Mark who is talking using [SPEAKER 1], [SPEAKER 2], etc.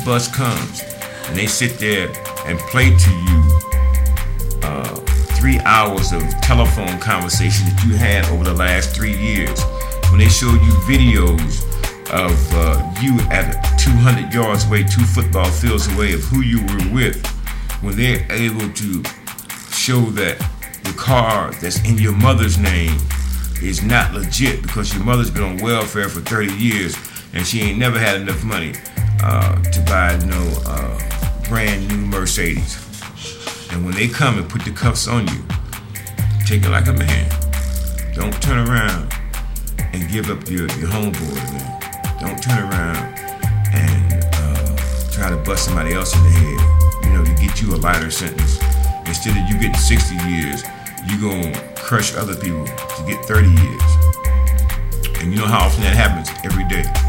[SPEAKER 1] bus comes and they sit there and play to you 3 hours of telephone conversation that you had over the last 3 years, when they show you videos of you at 200 yards away, 2 football fields away, of who you were with, when they're able to show that the car that's in your mother's name is not legit because your mother's been on welfare for 30 years and she ain't never had enough money to buy no brand new Mercedes. And when they come and put the cuffs on you, take it like a man. Don't turn around and give up your homeboy, man. Don't turn around and try to bust somebody else in the head, to get you a lighter sentence. Instead of you getting 60 years, you gonna crush other people to get 30 years. And you know how often that happens? Every day.